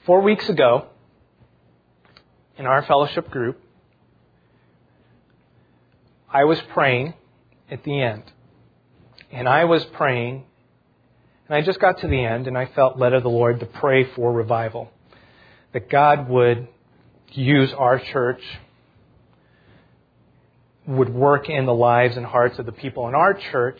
4 weeks ago, in our fellowship group, I was praying at the end. And I was praying, and I just got to the end, and I felt led of the Lord to pray for revival. That God would use our church, would work in the lives and hearts of the people in our church.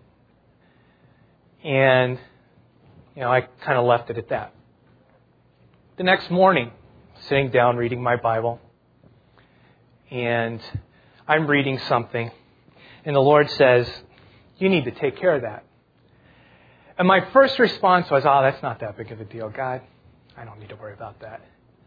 And, I kind of left it at that. The next morning, sitting down reading my Bible, and I'm reading something, and the Lord says, you need to take care of that. And my first response was, that's not that big of a deal, God. I don't need to worry about that.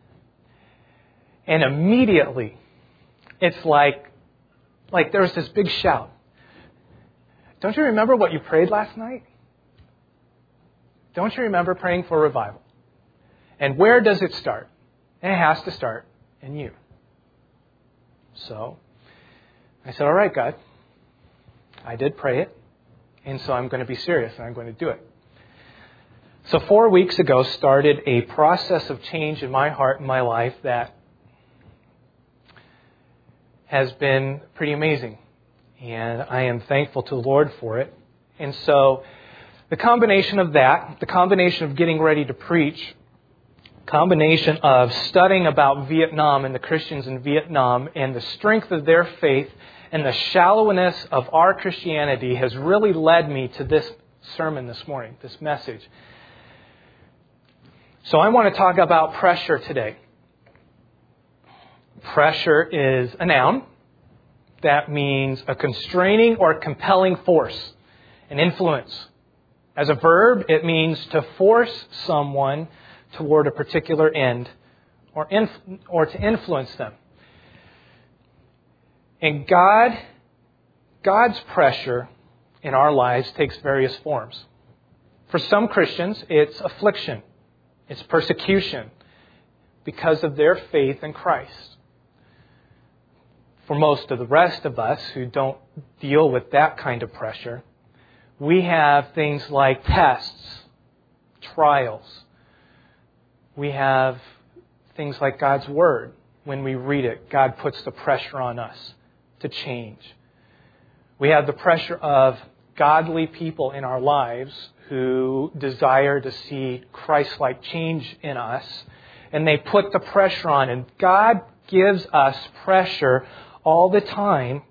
And immediately, it's like there was this big shout. Don't you remember what you prayed last night? Don't you remember praying for revival? And where does it start? And it has to start in you. So, I said, all right, God. I did pray it. And so I'm going to be serious and I'm going to do it. So 4 weeks ago started a process of change in my heart and my life that has been pretty amazing. And I am thankful to the Lord for it. And so the combination of that, the combination of getting ready to preach, combination of studying about Vietnam and the Christians in Vietnam and the strength of their faith and the shallowness of our Christianity has really led me to this sermon this morning, this message. So I want to talk about pressure today. Pressure is a noun. That means a constraining or compelling force, an influence. As a verb, it means to force someone toward a particular end or to influence them. And God's pressure in our lives takes various forms. For some Christians, it's affliction. It's persecution because of their faith in Christ. For most of the rest of us who don't deal with that kind of pressure, we have things like tests, trials. We have things like God's Word. When we read it, God puts the pressure on us to change. We have the pressure of godly people in our lives who desire to see Christ-like change in us, and they put the pressure on. And God gives us pressure all the time.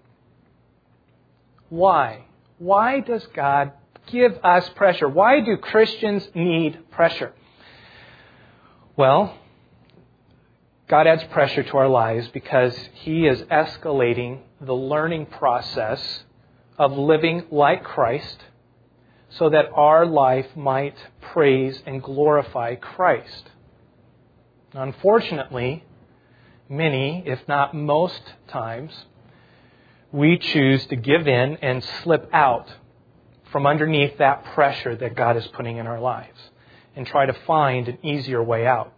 Why? Why does God give us pressure? Why do Christians need pressure? Well, God adds pressure to our lives because He is escalating the learning process of living like Christ so that our life might praise and glorify Christ. Unfortunately, many, if not most times, we choose to give in and slip out from underneath that pressure that God is putting in our lives and try to find an easier way out.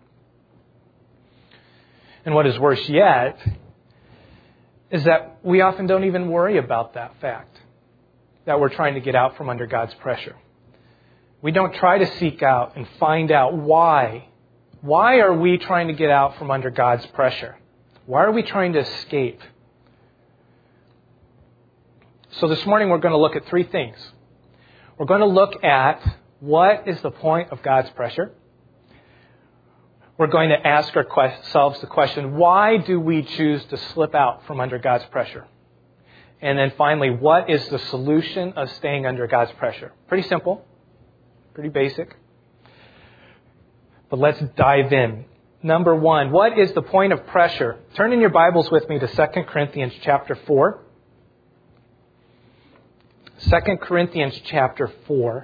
And what is worse yet is that we often don't even worry about that fact, that we're trying to get out from under God's pressure. We don't try to seek out and find out why. Why are we trying to get out from under God's pressure? Why are we trying to escape? So this morning we're going to look at three things. We're going to look at what is the point of God's pressure. We're going to ask ourselves the question, why do we choose to slip out from under God's pressure? And then finally, what is the solution of staying under God's pressure? Pretty simple, pretty basic. But let's dive in. Number one, what is the point of pressure? Turn in your Bibles with me to 2 Corinthians chapter 4. 2 Corinthians chapter 4.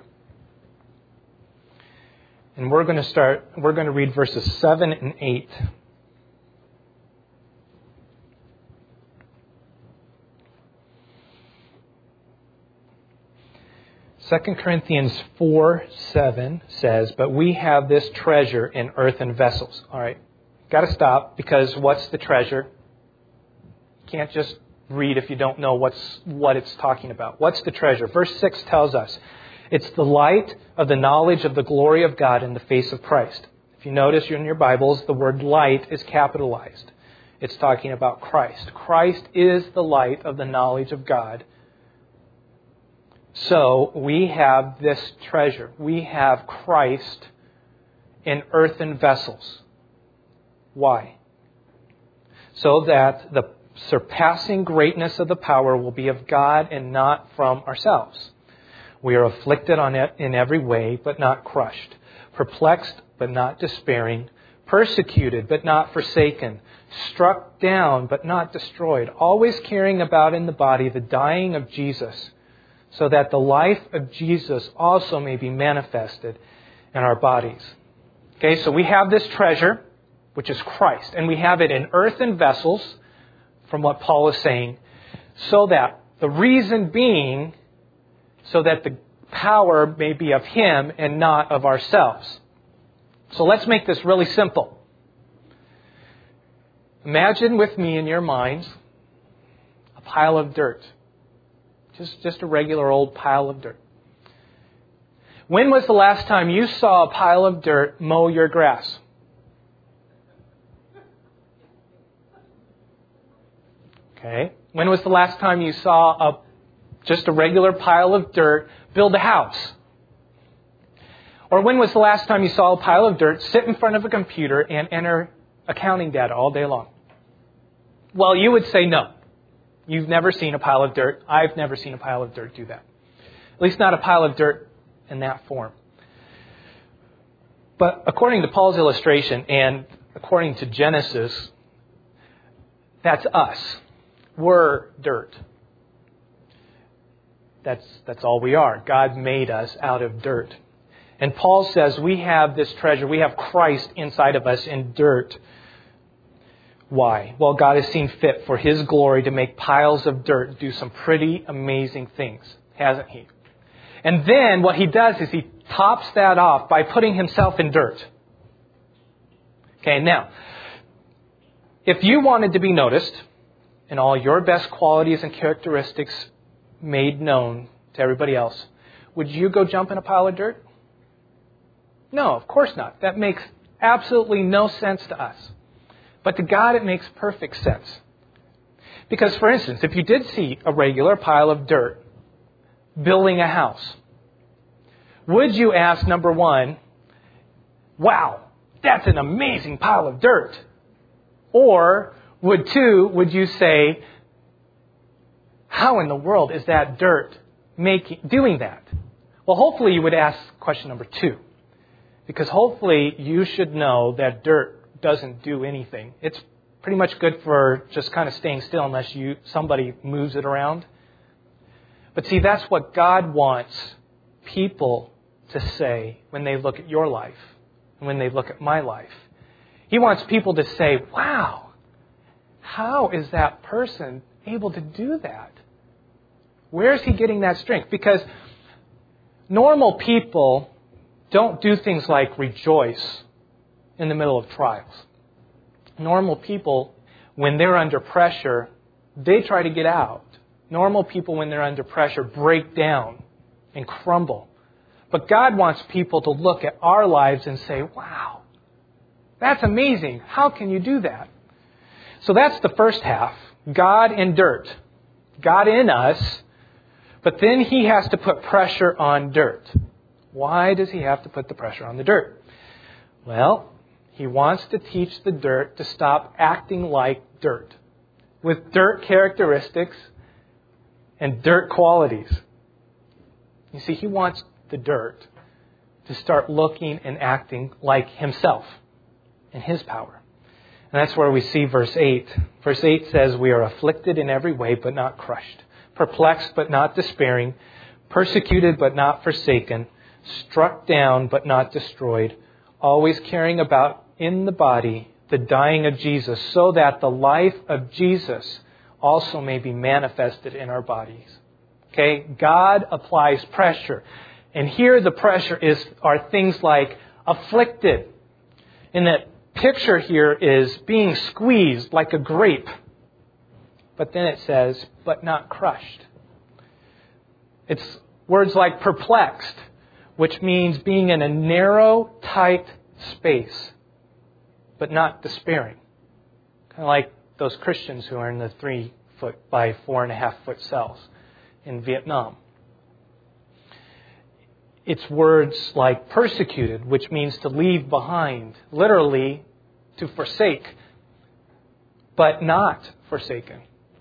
And we're going to read verses 7 and 8. Second Corinthians 4:7 says, "But we have this treasure in earthen vessels." All right, got to stop, because what's the treasure? You can't just read if you don't know what it's talking about. What's the treasure? Verse 6 tells us, it's the light of the knowledge of the glory of God in the face of Christ. If you notice in your Bibles, the word light is capitalized. It's talking about Christ. Christ is the light of the knowledge of God. So we have this treasure. We have Christ in earthen vessels. Why? So that the surpassing greatness of the power will be of God and not from ourselves. We are afflicted on it in every way, but not crushed. Perplexed, but not despairing. Persecuted, but not forsaken. Struck down, but not destroyed. Always carrying about in the body the dying of Jesus, so that the life of Jesus also may be manifested in our bodies. Okay, so we have this treasure, which is Christ, and we have it in earthen vessels, from what Paul is saying, so that the reason being, so that the power may be of Him and not of ourselves. So let's make this really simple. Imagine with me in your minds a pile of dirt. Just a regular old pile of dirt. When was the last time you saw a pile of dirt mow your grass? Okay. When was the last time you saw just a regular pile of dirt build a house? Or when was the last time you saw a pile of dirt sit in front of a computer and enter accounting data all day long? Well, you would say no. You've never seen a pile of dirt. I've never seen a pile of dirt do that. At least not a pile of dirt in that form. But according to Paul's illustration and according to Genesis, that's us. We're dirt. That's all we are. God made us out of dirt. And Paul says we have this treasure. We have Christ inside of us in dirt. Why? Well, God has seen fit for His glory to make piles of dirt do some pretty amazing things, hasn't He? And then what He does is He tops that off by putting Himself in dirt. Okay, now, if you wanted to be noticed and all your best qualities and characteristics made known to everybody else, would you go jump in a pile of dirt? No, of course not. That makes absolutely no sense to us. But to God, it makes perfect sense. Because, for instance, if you did see a regular pile of dirt building a house, would you ask, number one, wow, that's an amazing pile of dirt? Or would you say, how in the world is that dirt doing that? Well, hopefully you would ask question number 2. Because hopefully you should know that dirt doesn't do anything. It's pretty much good for just kind of staying still unless somebody moves it around. But see, that's what God wants people to say when they look at your life and when they look at my life. He wants people to say, wow, how is that person able to do that? Where is he getting that strength? Because normal people don't do things like rejoice in the middle of trials. Normal people, when they're under pressure, they try to get out. Normal people, when they're under pressure, break down and crumble. But God wants people to look at our lives and say, wow, that's amazing. How can you do that? So that's the first half. God in dirt. God in us. But then He has to put pressure on dirt. Why does He have to put the pressure on the dirt? Well, He wants to teach the dirt to stop acting like dirt, with dirt characteristics and dirt qualities. You see, He wants the dirt to start looking and acting like Himself and His power. And that's where we see verse 8. Verse 8 says, we are afflicted in every way, but not crushed. Perplexed, but not despairing. Persecuted, but not forsaken. Struck down, but not destroyed. Always carrying about in the body the dying of Jesus, so that the life of Jesus also may be manifested in our bodies. Okay? God applies pressure. And here the pressure are things like afflicted. And that picture here is being squeezed like a grape. But then it says, but not crushed. It's words like perplexed, which means being in a narrow, tight space. but not despairing. Kind of like those Christians who are in the 3-foot by 4.5-foot cells in Vietnam. It's words like persecuted, which means to leave behind, literally to forsake, but not forsaken.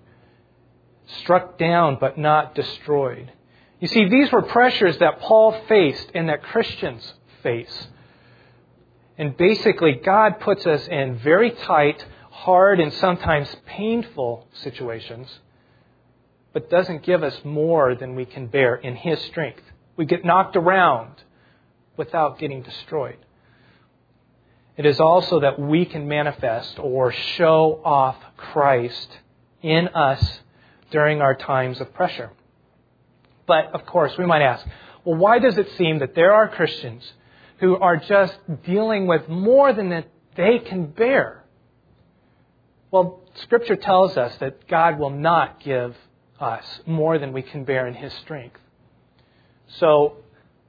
Struck down, but not destroyed. You see, these were pressures that Paul faced and that Christians face. And basically, God puts us in very tight, hard, and sometimes painful situations, but doesn't give us more than we can bear in His strength. We get knocked around without getting destroyed. It is also that we can manifest or show off Christ in us during our times of pressure. But, of course, we might ask, well, why does it seem that there are Christians who are just dealing with more than that they can bear? Well, Scripture tells us that God will not give us more than we can bear in His strength. So,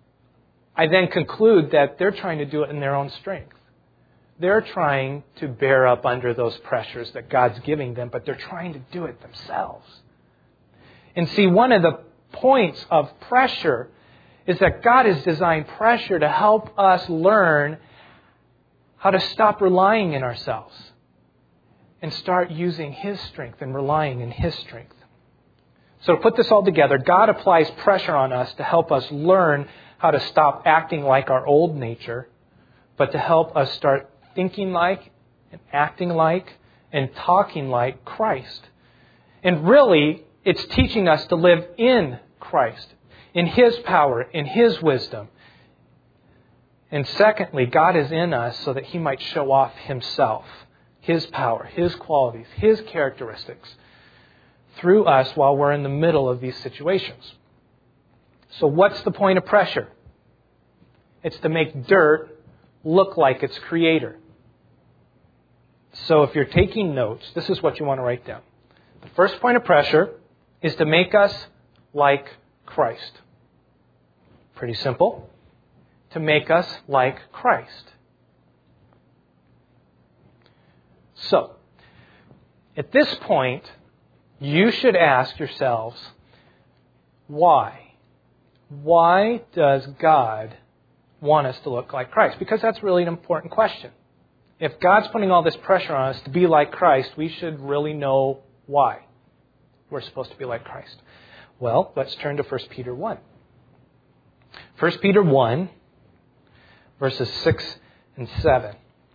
I then conclude that they're trying to do it in their own strength. They're trying to bear up under those pressures that God's giving them, but they're trying to do it themselves. And see, one of the points of pressure is that God has designed pressure to help us learn how to stop relying in ourselves and start using His strength and relying in His strength. So to put this all together, God applies pressure on us to help us learn how to stop acting like our old nature, but to help us start thinking like and acting like and talking like Christ. And really, it's teaching us to live in Christ, in His power, in His wisdom. And secondly, God is in us so that He might show off Himself, His power, His qualities, His characteristics through us while we're in the middle of these situations. So what's the point of pressure? It's to make dirt look like its creator. So if you're taking notes, this is what you want to write down. The first point of pressure is to make us like Christ. Pretty simple. To make us like Christ. So, at this point, you should ask yourselves, why? Why does God want us to look like Christ? Because that's really an important question. If God's putting all this pressure on us to be like Christ, we should really know why we're supposed to be like Christ. Well, let's turn to 1 Peter 1. 1 Peter 1, verses 6 and 7.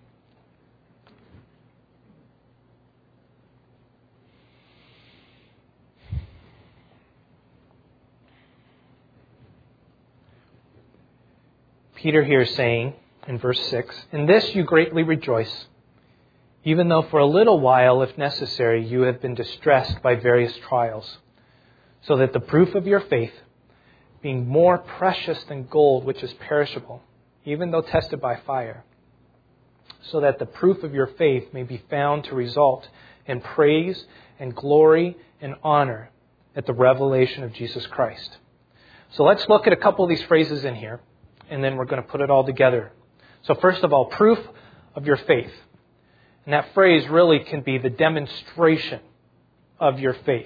Peter here is saying in verse 6, "In this you greatly rejoice, even though for a little while, if necessary, you have been distressed by various trials, so that the proof of your faith, being more precious than gold, which is perishable, even though tested by fire, so that the proof of your faith may be found to result in praise and glory and honor at the revelation of Jesus Christ." So let's look at a couple of these phrases in here, and then we're going to put it all together. So first of all, proof of your faith. And that phrase really can be the demonstration of your faith.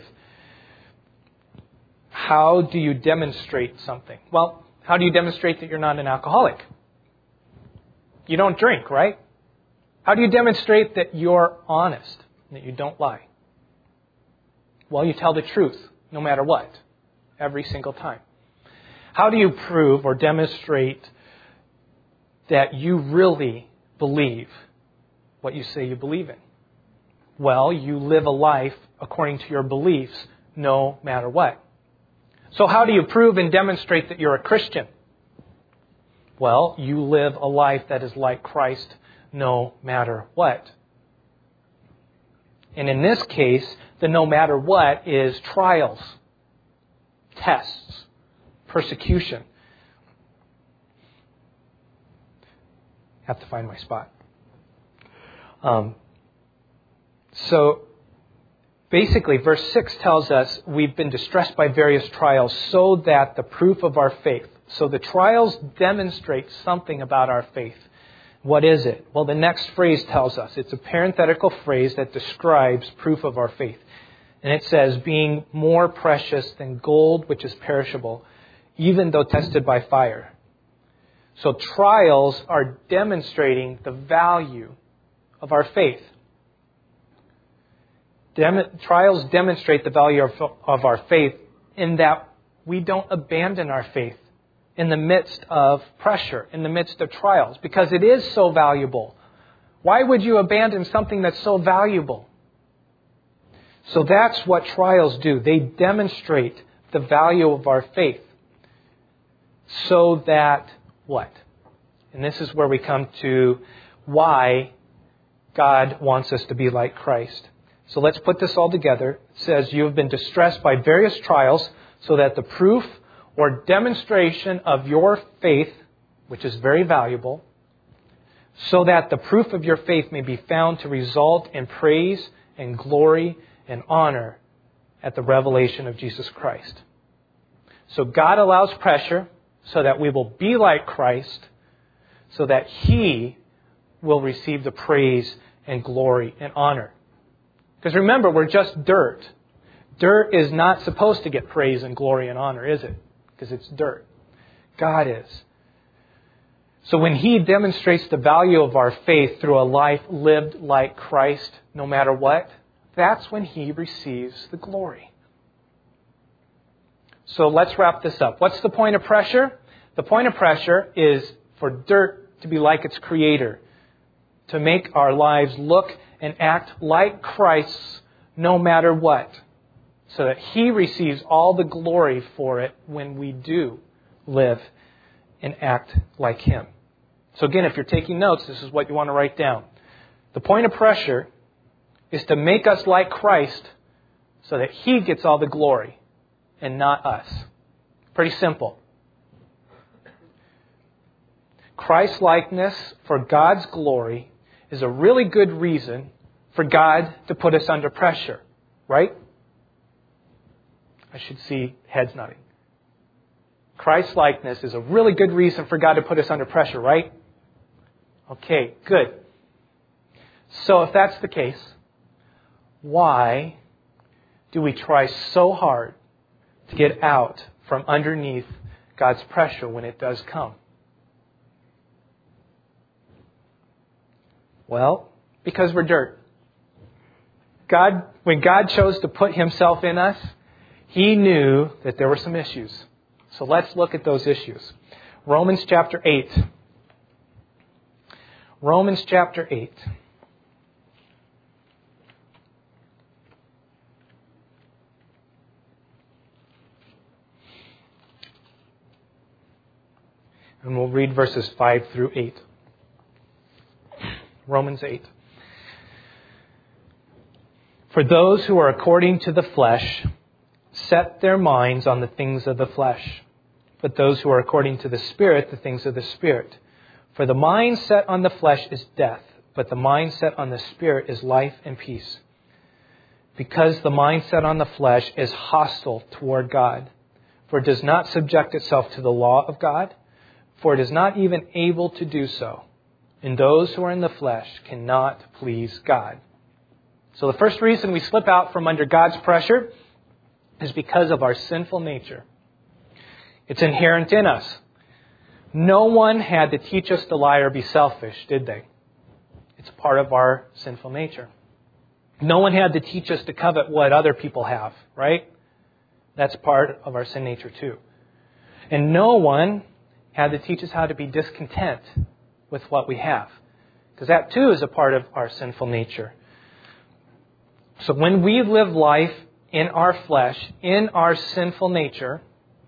How do you demonstrate something? Well, how do you demonstrate that you're not an alcoholic? You don't drink, right? How do you demonstrate that you're honest, that you don't lie? Well, you tell the truth, no matter what, every single time. How do you prove or demonstrate that you really believe what you say you believe in? Well, you live a life according to your beliefs, no matter what. So how do you prove and demonstrate that you're a Christian? Well, you live a life that is like Christ, no matter what. And in this case, the no matter what is trials, tests, persecution. Have to find my spot. So basically, verse 6 tells us we've been distressed by various trials so that the proof of our faith. So the trials demonstrate something about our faith. What is it? Well, the next phrase tells us. It's a parenthetical phrase that describes proof of our faith. And it says, being more precious than gold which is perishable, even though tested by fire. So trials are demonstrating the value of our faith. Trials demonstrate the value of our faith in that we don't abandon our faith in the midst of pressure, in the midst of trials, because it is so valuable. Why would you abandon something that's so valuable? So that's what trials do. They demonstrate the value of our faith. So that what? And this is where we come to why God wants us to be like Christ. So let's put this all together. It says, you have been distressed by various trials, so that the proof or demonstration of your faith, which is very valuable, so that the proof of your faith may be found to result in praise and glory and honor at the revelation of Jesus Christ. So God allows pressure so that we will be like Christ, so that He will receive the praise and glory and honor. Because remember, we're just dirt. Dirt is not supposed to get praise and glory and honor, is it? Because it's dirt. God is. So when He demonstrates the value of our faith through a life lived like Christ, no matter what, that's when He receives the glory. So let's wrap this up. What's the point of pressure? The point of pressure is for dirt to be like its Creator, to make our lives look and act like Christ's no matter what, so that He receives all the glory for it when we do live and act like Him. So again, if you're taking notes, this is what you want to write down. The point of pressure is to make us like Christ so that He gets all the glory and not us. Pretty simple. Christ-likeness for God's glory is a really good reason for God to put us under pressure, right? I should see heads nodding. Christ-likeness is a really good reason for God to put us under pressure, right? Okay, good. So if that's the case, why do we try so hard to get out from underneath God's pressure when it does come? Well, because we're dirt. When God chose to put Himself in us, He knew that there were some issues. So let's look at those issues. Romans chapter 8. Romans chapter 8. And we'll read verses 5 through 8. Romans 8. For those who are according to the flesh set their minds on the things of the flesh, but those who are according to the Spirit, the things of the Spirit. For the mind set on the flesh is death, but the mind set on the Spirit is life and peace. Because the mind set on the flesh is hostile toward God, for it does not subject itself to the law of God, for it is not even able to do so. And those who are in the flesh cannot please God. So the first reason we slip out from under God's pressure is because of our sinful nature. It's inherent in us. No one had to teach us to lie or be selfish, did they? It's part of our sinful nature. No one had to teach us to covet what other people have, right? That's part of our sin nature too. And no one had to teach us how to be discontent with what we have, because that too is a part of our sinful nature. So when we live life in our flesh, in our sinful nature,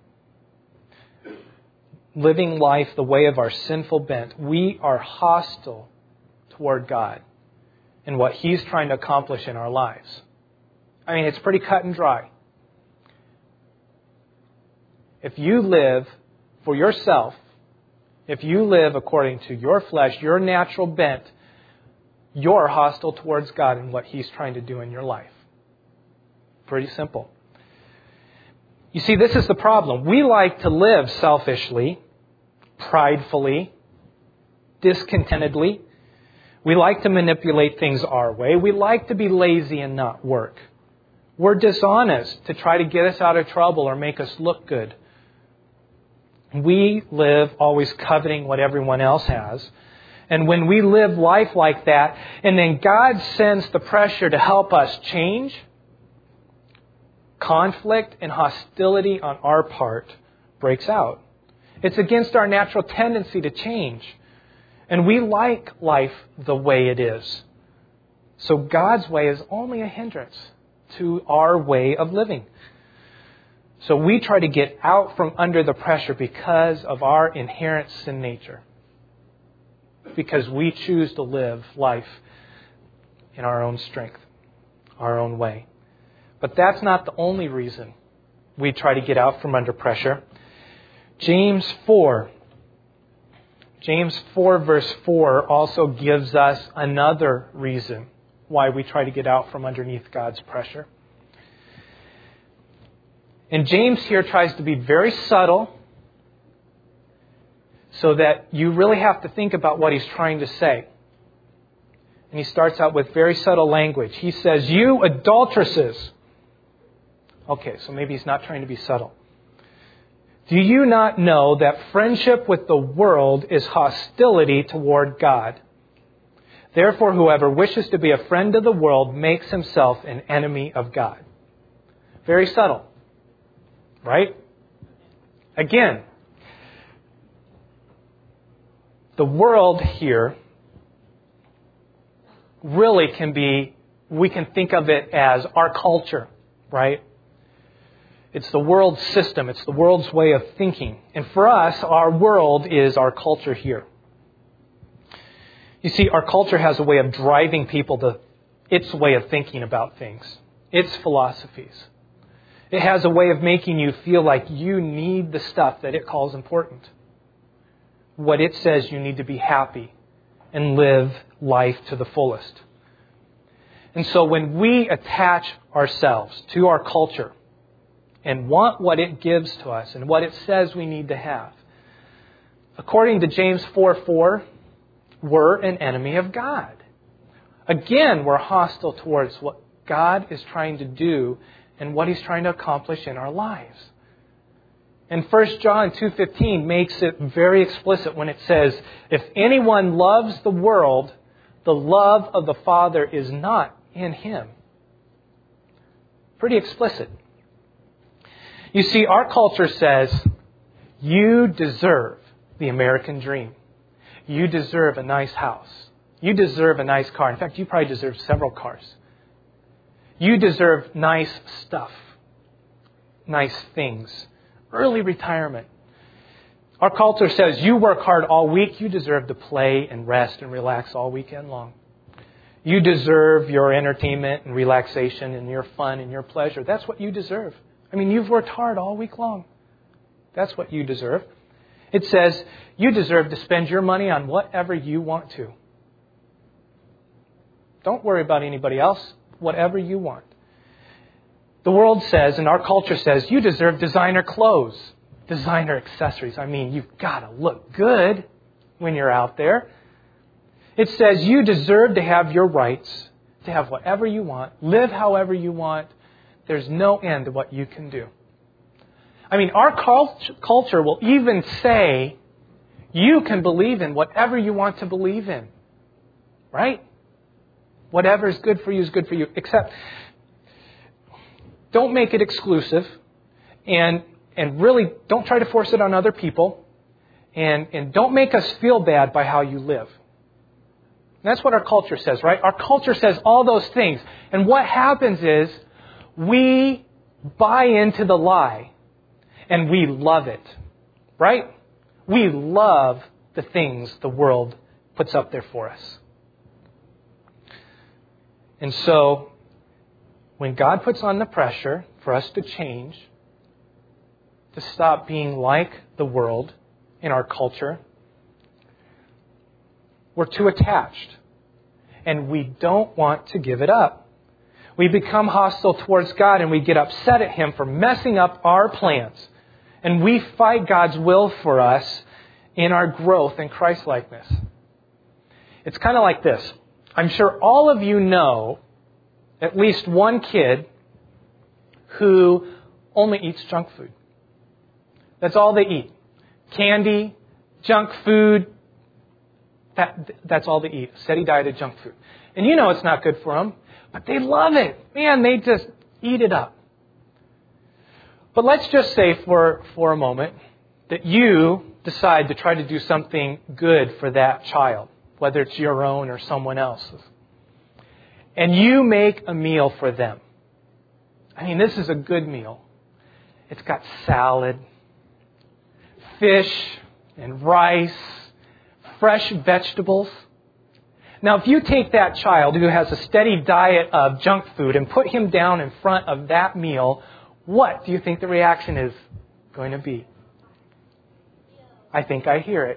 living life the way of our sinful bent, we are hostile toward God and what He's trying to accomplish in our lives. I mean, it's pretty cut and dry. If you live for yourself, if you live according to your flesh, your natural bent, you're hostile towards God and what He's trying to do in your life. Pretty simple. You see, this is the problem. We like to live selfishly, pridefully, discontentedly. We like to manipulate things our way. We like to be lazy and not work. We're dishonest to try to get us out of trouble or make us look good. We live always coveting what everyone else has. And when we live life like that, and then God sends the pressure to help us change, conflict and hostility on our part breaks out. It's against our natural tendency to change. And we like life the way it is. So God's way is only a hindrance to our way of living. So we try to get out from under the pressure because of our inherent sin nature. Because we choose to live life in our own strength, our own way. But that's not the only reason we try to get out from under pressure. James 4 verse 4 also gives us another reason why we try to get out from underneath God's pressure. And James here tries to be very subtle so that you really have to think about what he's trying to say. And he starts out with very subtle language. He says, "You adulteresses." Okay, so maybe he's not trying to be subtle. "Do you not know that friendship with the world is hostility toward God? Therefore, whoever wishes to be a friend of the world makes himself an enemy of God." Very subtle, right? Again, the world here really we can think of it as our culture, right? It's the world system. It's the world's way of thinking. And for us, our world is our culture here. You see, our culture has a way of driving people to its way of thinking about things, its philosophies. It has a way of making you feel like you need the stuff that it calls important. What it says you need to be happy and live life to the fullest. And so when we attach ourselves to our culture and want what it gives to us and what it says we need to have, according to James 4:4, we're an enemy of God. Again, we're hostile towards what God is trying to do and what He's trying to accomplish in our lives. And 1 John 2:15 makes it very explicit when it says, "If anyone loves the world, the love of the Father is not in him." Pretty explicit. You see, our culture says, you deserve the American dream. You deserve a nice house. You deserve a nice car. In fact, you probably deserve several cars. You deserve nice stuff, nice things, early retirement. Our culture says you work hard all week. You deserve to play and rest and relax all weekend long. You deserve your entertainment and relaxation and your fun and your pleasure. That's what you deserve. I mean, you've worked hard all week long. That's what you deserve. It says you deserve to spend your money on whatever you want to. Don't worry about anybody else. Whatever you want. The world says, and our culture says, you deserve designer clothes, designer accessories. I mean, you've got to look good when you're out there. It says you deserve to have your rights, to have whatever you want, live however you want. There's no end to what you can do. I mean, our culture will even say you can believe in whatever you want to believe in. Right? Whatever is good for you is good for you. Except, don't make it exclusive. And really, don't try to force it on other people. And don't make us feel bad by how you live. That's what our culture says, right? Our culture says all those things. And what happens is we buy into the lie. And we love it. Right? We love the things the world puts up there for us. And so, when God puts on the pressure for us to change, to stop being like the world in our culture, we're too attached. And we don't want to give it up. We become hostile towards God and we get upset at Him for messing up our plans. And we fight God's will for us in our growth in Christ-likeness. It's kind of like this. I'm sure all of you know at least one kid who only eats junk food. That's all they eat. Candy, junk food, that's all they eat. A steady diet of junk food. And you know it's not good for them, but they love it. Man, they just eat it up. But let's just say for a moment that you decide to try to do something good for that child, whether it's your own or someone else's. And you make a meal for them. I mean, this is a good meal. It's got salad, fish and rice, fresh vegetables. Now, if you take that child who has a steady diet of junk food and put him down in front of that meal, what do you think the reaction is going to be? I think I hear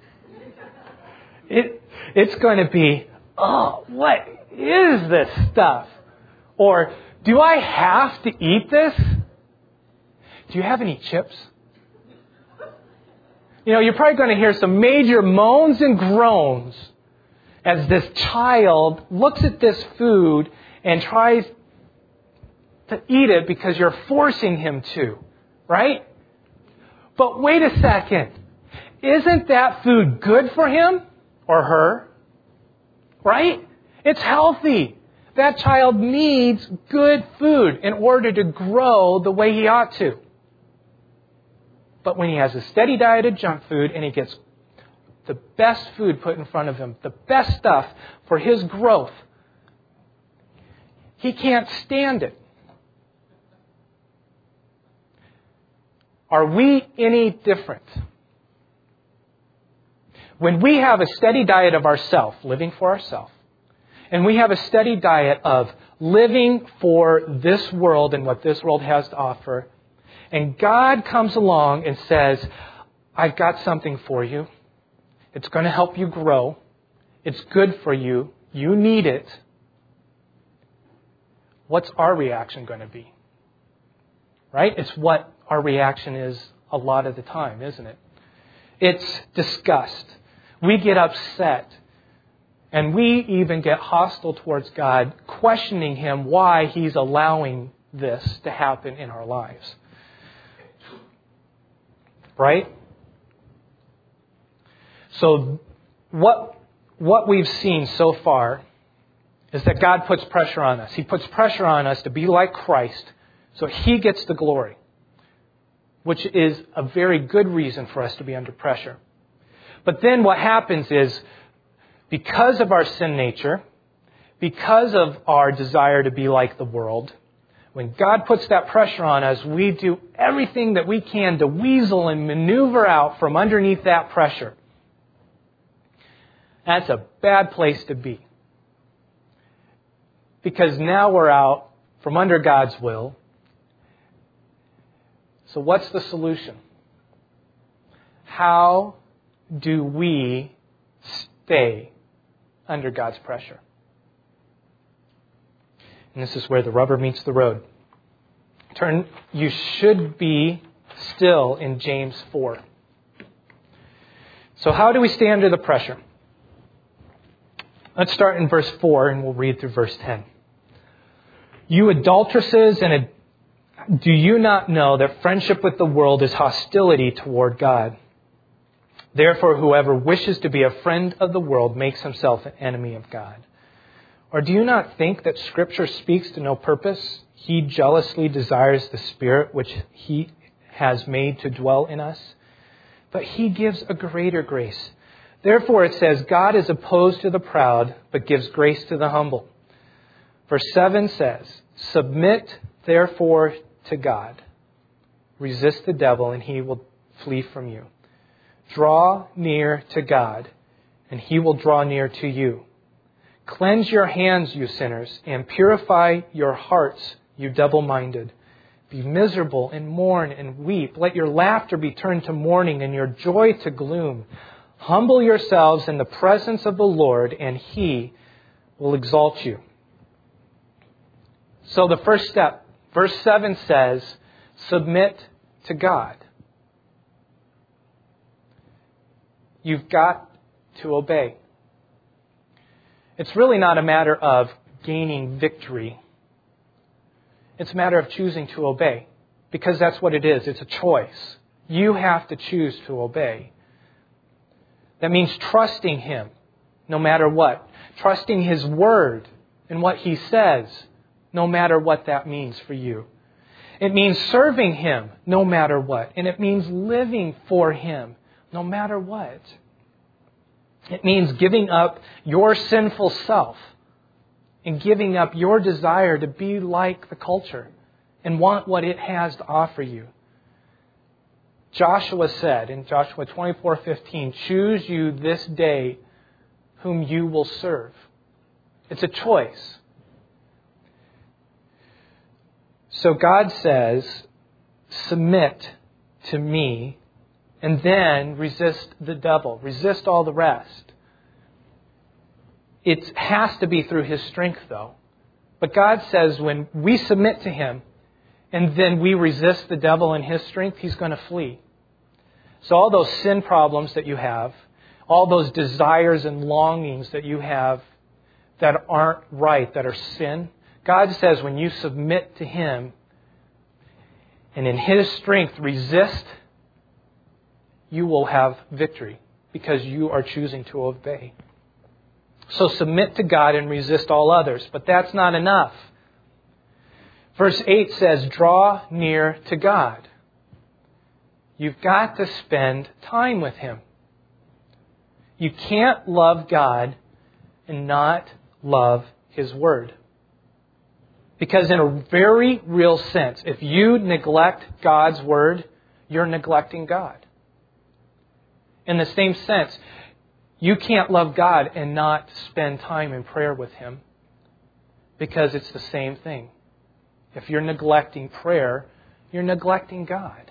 it. It's going to be, oh, what is this stuff? Or, do I have to eat this? Do you have any chips? You know, you're probably going to hear some major moans and groans as this child looks at this food and tries to eat it because you're forcing him to, right? But wait a second. Isn't that food good for him or her? Right? It's healthy. That child needs good food in order to grow the way he ought to. But when he has a steady diet of junk food and he gets the best food put in front of him, the best stuff for his growth, he can't stand it. Are we any different? When we have a steady diet of ourself, living for ourselves, and we have a steady diet of living for this world and what this world has to offer, and God comes along and says, I've got something for you. It's going to help you grow. It's good for you. You need it. What's our reaction going to be? Right? It's what our reaction is a lot of the time, isn't it? It's disgust. We get upset. And we even get hostile towards God, questioning Him why He's allowing this to happen in our lives. Right? So what we've seen so far is that God puts pressure on us. He puts pressure on us to be like Christ so He gets the glory, which is a very good reason for us to be under pressure. But then what happens is, because of our sin nature, because of our desire to be like the world, when God puts that pressure on us, we do everything that we can to weasel and maneuver out from underneath that pressure. That's a bad place to be. Because now we're out from under God's will. So what's the solution? How do we stay under God's pressure? And this is where the rubber meets the road. You should be still in James 4. So how do we stay under the pressure? Let's start in verse 4 and we'll read through verse 10. You adulteresses, do you not know that friendship with the world is hostility toward God? Therefore, whoever wishes to be a friend of the world makes himself an enemy of God. Or do you not think that Scripture speaks to no purpose? He jealously desires the Spirit which He has made to dwell in us. But He gives a greater grace. Therefore, it says, God is opposed to the proud, but gives grace to the humble. Verse 7 says, submit therefore to God. Resist the devil, and he will flee from you. Draw near to God, and He will draw near to you. Cleanse your hands, you sinners, and purify your hearts, you double-minded. Be miserable and mourn and weep. Let your laughter be turned to mourning and your joy to gloom. Humble yourselves in the presence of the Lord, and He will exalt you. So the first step, verse 7 says, submit to God. You've got to obey. It's really not a matter of gaining victory. It's a matter of choosing to obey. Because that's what it is. It's a choice. You have to choose to obey. That means trusting Him no matter what. Trusting His Word and what He says no matter what that means for you. It means serving Him no matter what. And it means living for Him no matter what. It means giving up your sinful self and giving up your desire to be like the culture and want what it has to offer you. Joshua said in Joshua 24:15, "Choose you this day whom you will serve." It's a choice. So God says, submit to me and then resist the devil. Resist all the rest. It has to be through His strength, though. But God says when we submit to Him and then we resist the devil and his strength, he's going to flee. So all those sin problems that you have, all those desires and longings that you have that aren't right, that are sin, God says when you submit to Him and in His strength resist, you will have victory because you are choosing to obey. So submit to God and resist all others. But that's not enough. Verse 8 says, draw near to God. You've got to spend time with Him. You can't love God and not love His Word. Because in a very real sense, if you neglect God's Word, you're neglecting God. In the same sense, you can't love God and not spend time in prayer with Him. Because it's the same thing. If you're neglecting prayer, you're neglecting God.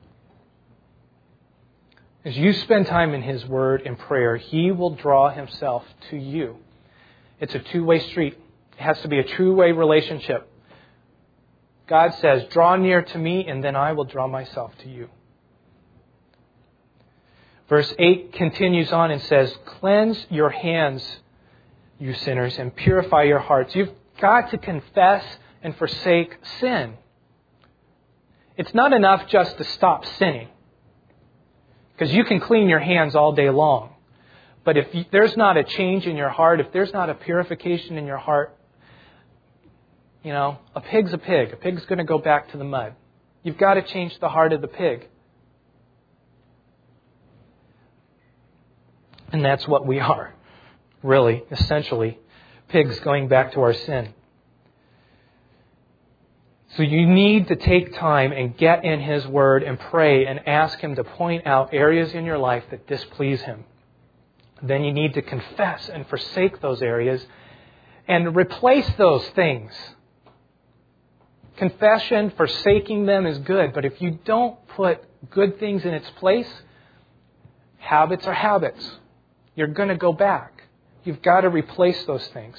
As you spend time in His Word and prayer, He will draw Himself to you. It's a two-way street. It has to be a two-way relationship. God says, draw near to me and then I will draw myself to you. Verse 8 continues on and says, cleanse your hands, you sinners, and purify your hearts. You've got to confess and forsake sin. It's not enough just to stop sinning. Because you can clean your hands all day long. But if there's not a change in your heart, if there's not a purification in your heart, a pig's a pig. A pig's going to go back to the mud. You've got to change the heart of the pig. And that's what we are, really, essentially. Pigs going back to our sin. So you need to take time and get in His Word and pray and ask Him to point out areas in your life that displease Him. Then you need to confess and forsake those areas and replace those things. Confession, forsaking them is good, but if you don't put good things in its place, habits are habits. You're going to go back. You've got to replace those things.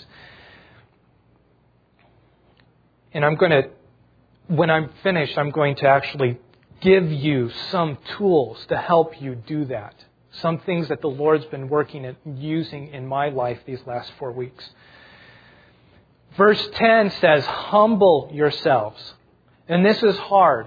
And when I'm finished, I'm going to actually give you some tools to help you do that. Some things that the Lord's been working at using in my life these last 4 weeks. Verse 10 says, humble yourselves. And this is hard.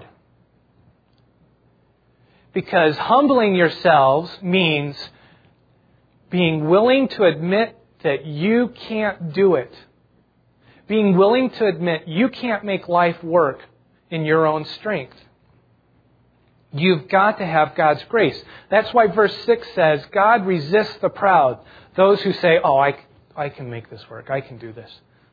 Because humbling yourselves means being willing to admit that you can't do it. Being willing to admit you can't make life work in your own strength. You've got to have God's grace. That's why verse 6 says, God resists the proud. Those who say, I can make this work. I can do this.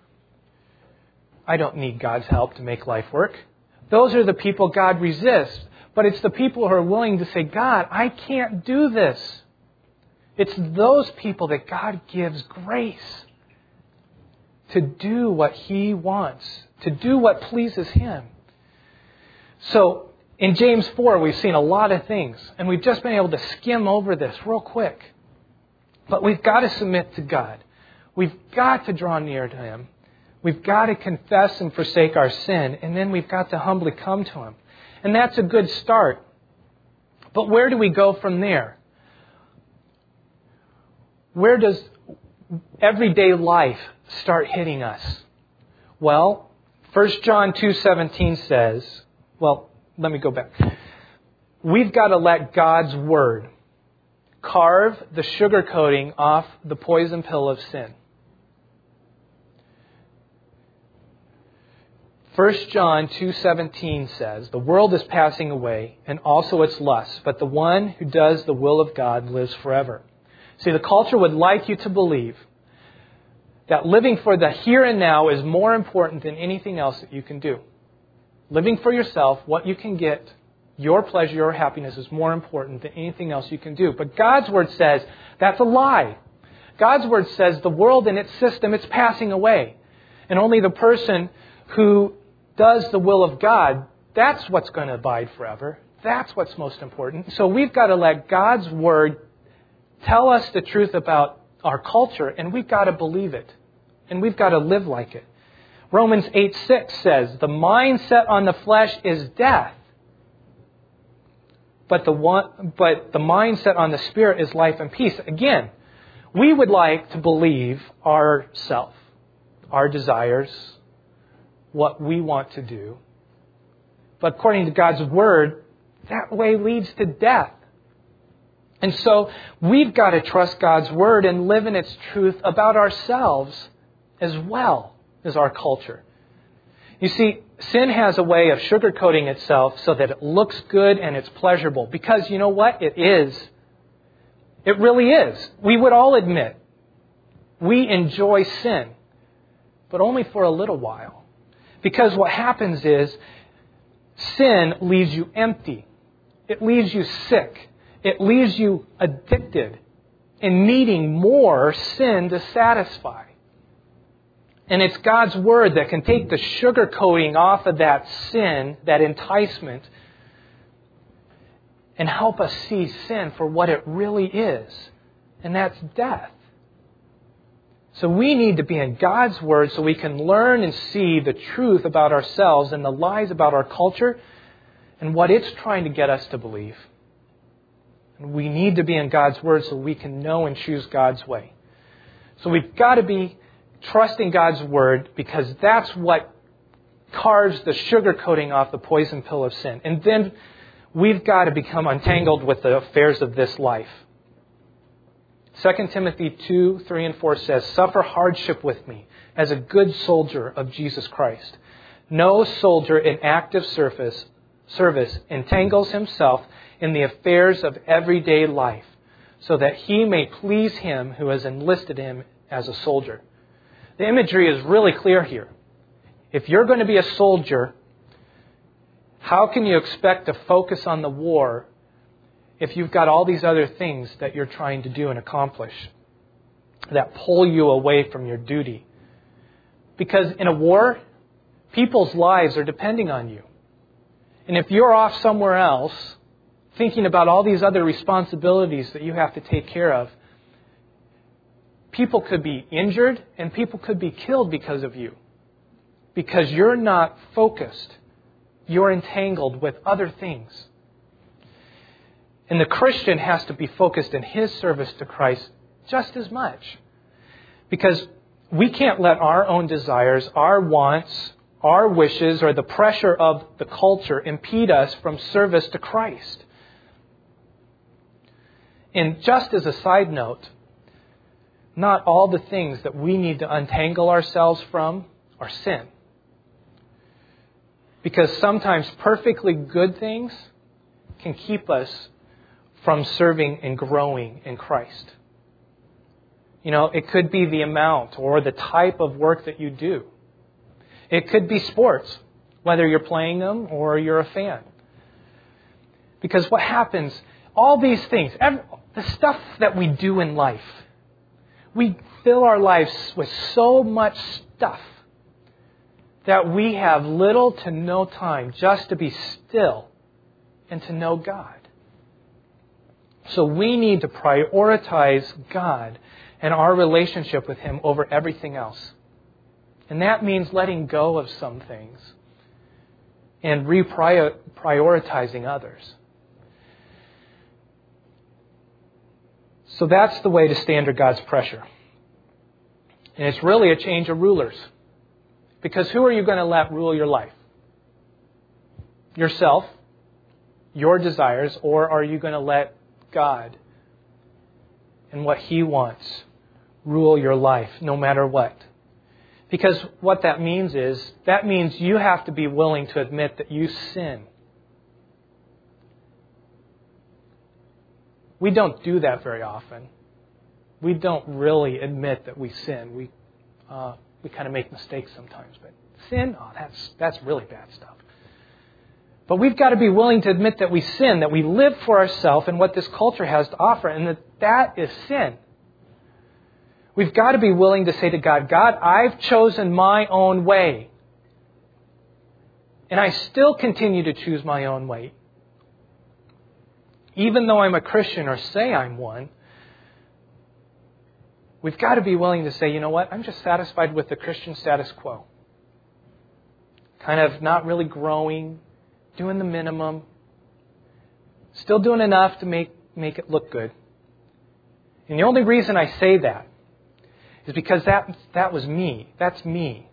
I don't need God's help to make life work. Those are the people God resists. But it's the people who are willing to say, God, I can't do this. It's those people that God gives grace to do what He wants, to do what pleases Him. So in James 4, we've seen a lot of things, and we've just been able to skim over this real quick. But we've got to submit to God. We've got to draw near to Him. We've got to confess and forsake our sin, and then we've got to humbly come to Him. And that's a good start. But where do we go from there? Where does everyday life start hitting us? Well, 1 John 2:17 says, well, let me go back. We've got to let God's Word carve the sugar coating off the poison pill of sin. 1 John 2:17 says, the world is passing away and also its lusts, but the one who does the will of God lives forever. See, the culture would like you to believe that living for the here and now is more important than anything else that you can do. Living for yourself, what you can get, your pleasure, your happiness is more important than anything else you can do. But God's Word says that's a lie. God's Word says the world and its system, it's passing away. And only the person who does the will of God, that's what's going to abide forever. That's what's most important. So we've got to let God's Word tell us the truth about our culture, and we've got to believe it. And we've got to live like it. Romans 8:6 says, the mind set on the flesh is death, but the mind set on the Spirit is life and peace. Again, we would like to believe ourself, our desires, what we want to do. But according to God's Word, that way leads to death. And so we've got to trust God's Word and live in its truth about ourselves as well as our culture. You see, sin has a way of sugarcoating itself so that it looks good and it's pleasurable. Because you know what? It is. It really is. We would all admit we enjoy sin, but only for a little while. Because what happens is sin leaves you empty. It leaves you sick. It leaves you addicted and needing more sin to satisfy. And it's God's Word that can take the sugar coating off of that sin, that enticement, and help us see sin for what it really is. And that's death. So we need to be in God's Word so we can learn and see the truth about ourselves and the lies about our culture and what it's trying to get us to believe. And we need to be in God's Word so we can know and choose God's way. So we've got to be trusting God's Word because that's what carves the sugar coating off the poison pill of sin. And then we've got to become untangled with the affairs of this life. 2 Timothy 2:3-4 says, suffer hardship with me as a good soldier of Jesus Christ. No soldier in active service entangles himself in the affairs of everyday life, so that he may please him who has enlisted him as a soldier. The imagery is really clear here. If you're going to be a soldier, how can you expect to focus on the war if you've got all these other things that you're trying to do and accomplish that pull you away from your duty? Because in a war, people's lives are depending on you. And if you're off somewhere else, thinking about all these other responsibilities that you have to take care of, people could be injured and people could be killed because of you. Because you're not focused. You're entangled with other things. And the Christian has to be focused in his service to Christ just as much. Because we can't let our own desires, our wants, our wishes, or the pressure of the culture impede us from service to Christ. And just as a side note, not all the things that we need to untangle ourselves from are sin. Because sometimes perfectly good things can keep us from serving and growing in Christ. You know, it could be the amount or the type of work that you do. It could be sports, whether you're playing them or you're a fan. Because what happens, all these things, the stuff that we do in life, we fill our lives with so much stuff that we have little to no time just to be still and to know God. So we need to prioritize God and our relationship with Him over everything else. And that means letting go of some things and reprioritizing others. So that's the way to stay under God's pressure. And it's really a change of rulers. Because who are you going to let rule your life? Yourself, your desires, or are you going to let God and what He wants rule your life no matter what? Because what that means you have to be willing to admit that you sin. We don't do that very often. We don't really admit that we sin. We kind of make mistakes sometimes. But sin, that's really bad stuff. But we've got to be willing to admit that we sin, that we live for ourselves and what this culture has to offer, and that is sin. We've got to be willing to say to God, God, I've chosen my own way. And I still continue to choose my own way. Even though I'm a Christian or say I'm one, we've got to be willing to say, you know what, I'm just satisfied with the Christian status quo. Kind of not really growing, doing the minimum, still doing enough to make it look good. And the only reason I say that is because that was me. That's me.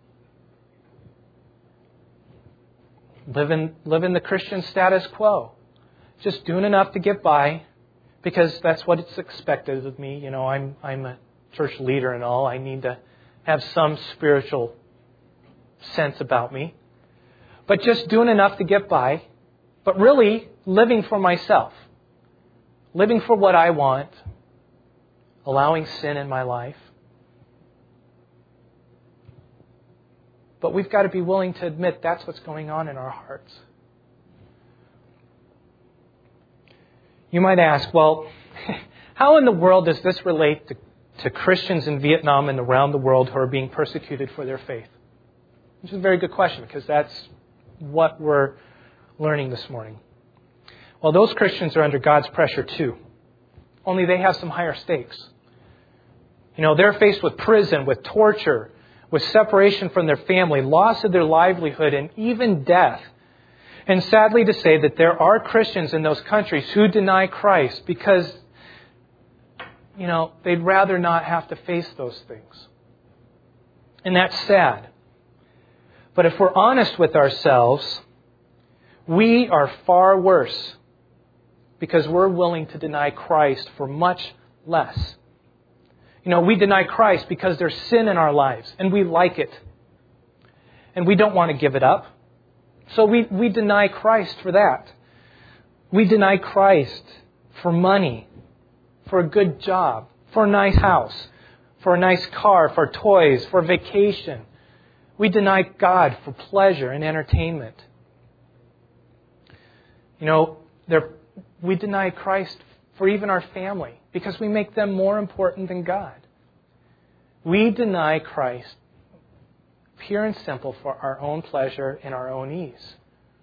Living the Christian status quo. Just doing enough to get by because that's what it's expected of me. You know, I'm a church leader and all. I need to have some spiritual sense about me. But just doing enough to get by, but really living for myself. Living for what I want. Allowing sin in my life. But we've got to be willing to admit that's what's going on in our hearts. You might ask, well, how in the world does this relate to Christians in Vietnam and around the world who are being persecuted for their faith? Which is a very good question because that's what we're learning this morning. Well, those Christians are under God's pressure too. Only they have some higher stakes. You know, they're faced with prison, with torture, with separation from their family, loss of their livelihood, and even death. And sadly to say that there are Christians in those countries who deny Christ because, you know, they'd rather not have to face those things. And that's sad. But if we're honest with ourselves, we are far worse because we're willing to deny Christ for much less. You know, we deny Christ because there's sin in our lives and we like it. And we don't want to give it up. So we deny Christ for that. We deny Christ for money, for a good job, for a nice house, for a nice car, for toys, for vacation. We deny God for pleasure and entertainment. You know, we deny Christ for even our family because we make them more important than God. We deny Christ pure and simple for our own pleasure and our own ease.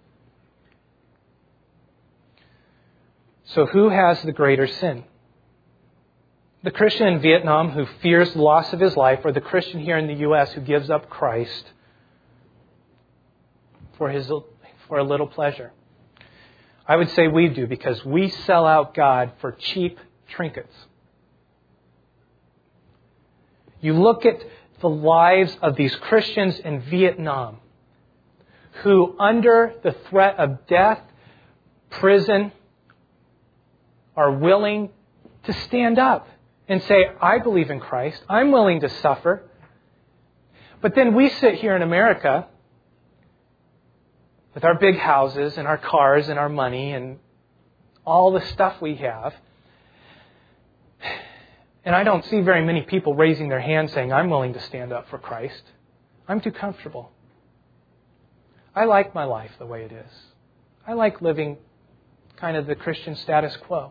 So who has the greater sin? The Christian in Vietnam who fears the loss of his life, or the Christian here in the U.S. who gives up Christ for a little pleasure? I would say we do, because we sell out God for cheap trinkets. You look at the lives of these Christians in Vietnam who, under the threat of death, prison, are willing to stand up and say, I believe in Christ. I'm willing to suffer. But then we sit here in America with our big houses and our cars and our money and all the stuff we have. And I don't see very many people raising their hand saying, I'm willing to stand up for Christ. I'm too comfortable. I like my life the way it is. I like living kind of the Christian status quo.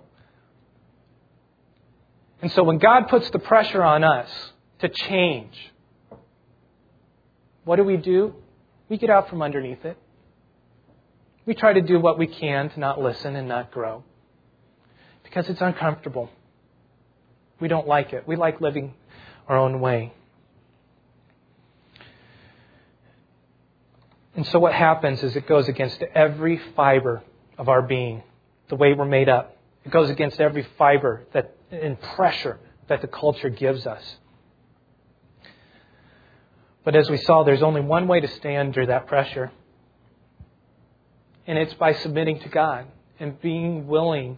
And so when God puts the pressure on us to change, what do? We get out from underneath it. We try to do what we can to not listen and not grow. Because it's uncomfortable. We don't like it. We like living our own way. And so what happens is it goes against every fiber of our being, the way we're made up. It goes against every fiber and pressure that the culture gives us. But as we saw, there's only one way to stay under that pressure. And it's by submitting to God and being willing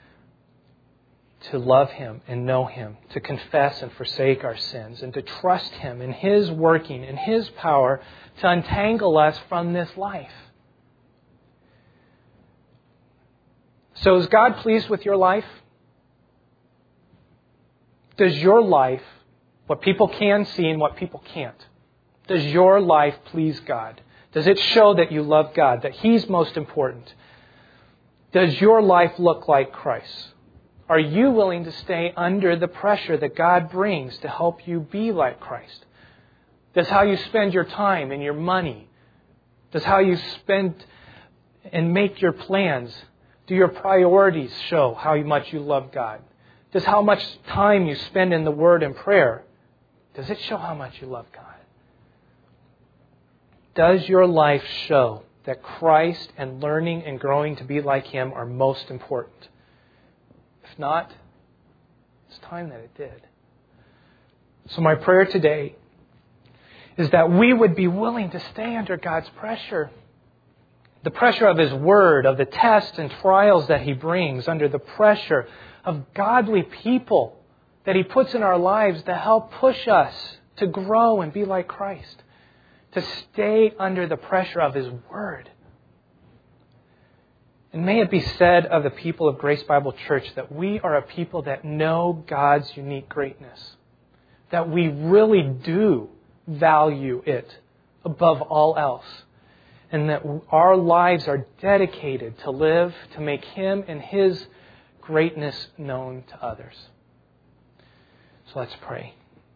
to love Him and know Him, to confess and forsake our sins, and to trust Him in His working, in His power to untangle us from this life. So is God pleased with your life? Does your life, what people can see and what people can't, does your life please God? Does it show that you love God, that He's most important? Does your life look like Christ? Are you willing to stay under the pressure that God brings to help you be like Christ? Does how you spend your time and your money, does how you spend and make your plans, do your priorities show how much you love God? Does how much time you spend in the Word and prayer, does it show how much you love God? Does your life show that Christ and learning and growing to be like Him are most important? If not, it's time that it did. So my prayer today is that we would be willing to stay under God's pressure. The pressure of His Word, of the tests and trials that He brings, under the pressure of godly people that He puts in our lives to help push us to grow and be like Christ. To stay under the pressure of His Word. And may it be said of the people of Grace Bible Church that we are a people that know God's unique greatness. That we really do value it above all else. And that our lives are dedicated to live, to make Him and His greatness known to others. So let's pray.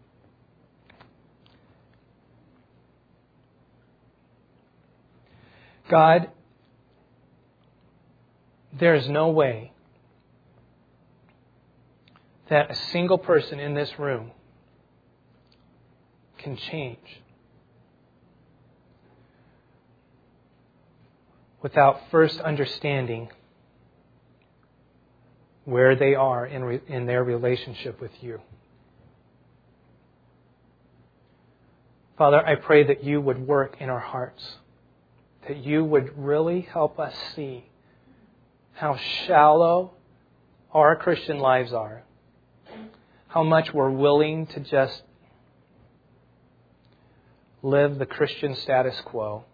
God, there is no way that a single person in this room can change without first understanding where they are in their relationship with You. Father, I pray that You would work in our hearts. That You would really help us see how shallow our Christian lives are. How much we're willing to just live the Christian status quo.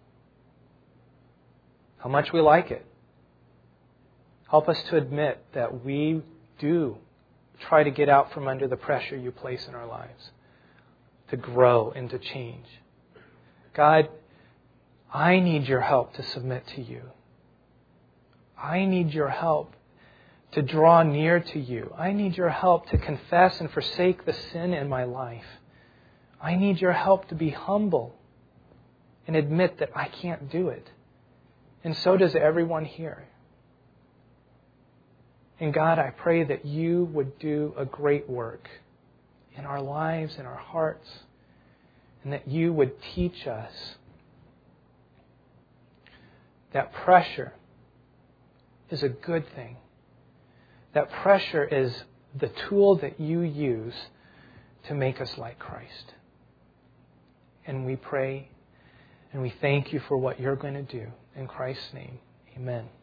How much we like it. Help us to admit that we do try to get out from under the pressure You place in our lives. To grow and to change. God, I need Your help to submit to You. I need Your help to draw near to You. I need Your help to confess and forsake the sin in my life. I need Your help to be humble and admit that I can't do it. And so does everyone here. And God, I pray that You would do a great work in our lives, in our hearts, and that You would teach us that pressure is a good thing. That pressure is the tool that You use to make us like Christ. And we pray and we thank You for what You're going to do. In Christ's name, amen.